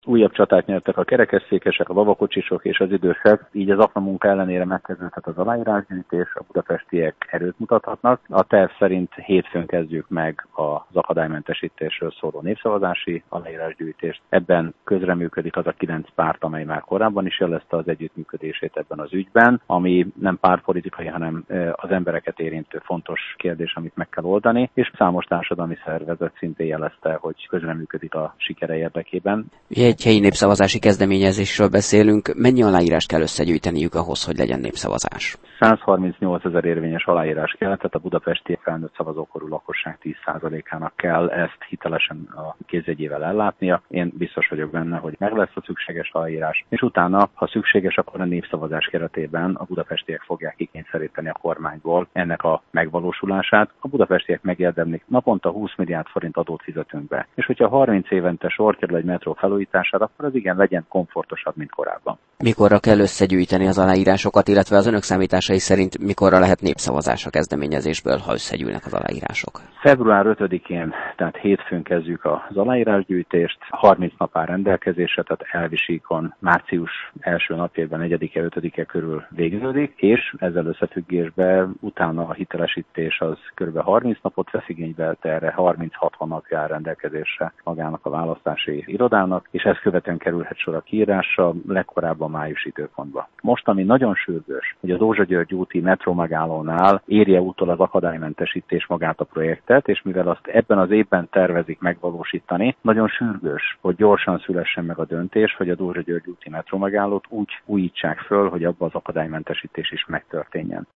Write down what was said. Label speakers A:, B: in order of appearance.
A: Újabb csatát nyertek a kerekesszékesek, a vavakocsisok és az idősek, így az aknamunka ellenére megkezdődhet az aláírásgyűjtés, a budapestiek erőt mutathatnak. A terv szerint hétfőn kezdjük meg az akadálymentesítésről szóló népszavazási aláírásgyűjtést. Ebben közreműködik az a 9 párt, amely már korábban is jelezte az együttműködését ebben az ügyben, ami nem pártpolitikai, hanem az embereket érintő fontos kérdés, amit meg kell oldani, és számos társadalmi szervezet szintén jelezte, hogy közreműködik a sikere érdekében.
B: Egy helyi népszavazási kezdeményezésről beszélünk. Mennyi aláírást kell összegyűjteniük ahhoz, hogy legyen népszavazás?
A: 138 000 érvényes aláírás kell, tehát a budapesti felnőtt szavazókorú lakosság 10%-ának kell ezt hitelesen a kézjegyével ellátnia. Én biztos vagyok benne, hogy meg lesz a szükséges aláírás, és utána, ha szükséges, akkor a népszavazás keretében a budapestiek fogják kikényszeríteni a kormányból ennek a megvalósulását. A budapestiek megérdemlik, naponta 20 milliárd forint adót fizetünk be. És hogyha 30 évente sor kerül egy metró felújítására, akkor az igen legyen komfortosabb, mint korábban.
B: Mikorra kell összegyűjteni az aláírásokat, illetve az önök számításai szerint mikorra lehet népszavazás a kezdeményezésből, ha összegyűlnek az aláírások?
A: Február 5-én, tehát hétfőn kezdjük az aláírásgyűjtést, 30 nap áll rendelkezésre, tehát elvisíkon március első napjában 4-e, 5-e körül végződik, és ezzel összefüggésben utána a hitelesítés az kb. 30 napot vesz igénybe, erre 30-60 napja áll rendelkezésre magának a választási irodának, és ezt követően kerülhet sor a kiírásra, legkorábban május időpontban. Most, ami nagyon sürgős, hogy a Dózsa-György úti metró megállónál érje úttól az akadálymentesítés magát a projektet, és mivel azt ebben az évben tervezik megvalósítani, nagyon sürgős, hogy gyorsan szülessen meg a döntés, hogy a Dózsa-György úti metró megállót úgy újítsák föl, hogy abban az akadálymentesítés is megtörténjen.